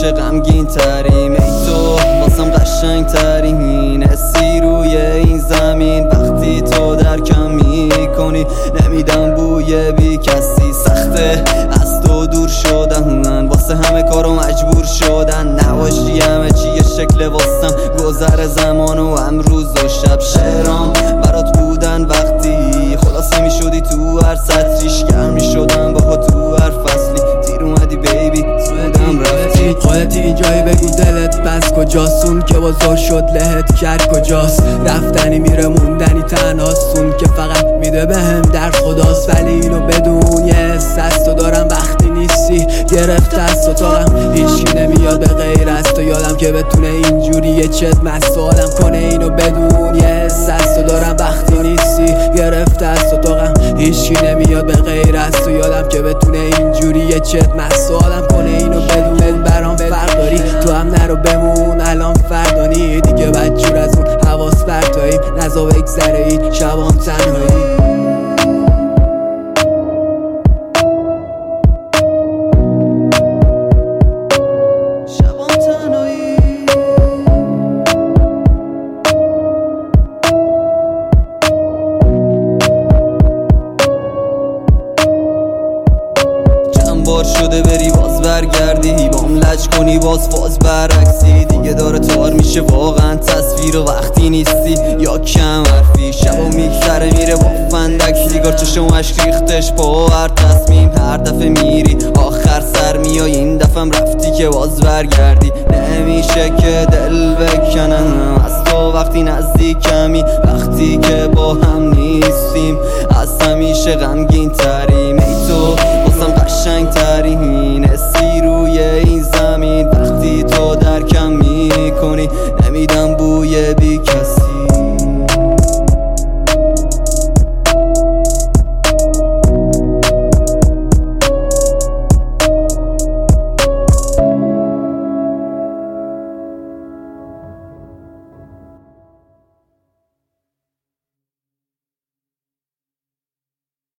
همیشه غمگین تریم. ای تو واسم قشنگ ترین حسی روی این زمین. وقتی تو درکم میکنی نمیدم بوی بی کسی. سخته از تو دور شدن واسه همه کارو مجبور شدن. نباشی همه چی یه شکل واسم گذر زمان و امروز و شب. شعرام برات بودن وقتی خلاصه میشدی تو هر سطریش. گرم میشدم با تو هر فصلی. دیر اومدی بیبی زودم رفتی. خودتی اینجایی بگو دلت بس کجاستون که بازار شد لهت کرد کجاست. رفتنی میره موندنی تنهاستون که فقط میده بهم در خداست. ولی اینو بدون یه حس از تو دارم وقتی نیستی گرفته از اتاقم. هیچی نمیاد به غیر از تو یادم که بتونه اینجوری یه چت مسئولم کنه. اینو بدون یه حس از تو دارم وقتی نیستی گرفته از اتاقم. هیچی نمیاد به غیر از تو یادم که بتونه اینجوری یه چت مسئولم کنه. اینو بدون برام فرق داری تو هم نرو بمون الان فردانی دیگه بدجور از اون حواس پرتاییم. نزا بگذره این شبام تنهایی. بار شده بری باز برگردی بام لج کنی باز فاز برعکسی. دیگه داره تار میشه واقعا تصویر و وقتی نیستی یا کم حرفی. شبا میگذره میره با فندک سیگار چشم اشک ریختش با هر تصمیم. هر دفعه میری آخر سر میای این دفعم رفتی که باز برگردی. نمیشه که دل بکنم از تو وقتی نزدیکمی. وقتی که با هم نیستیم از همیشه غمگین تریم. ای تو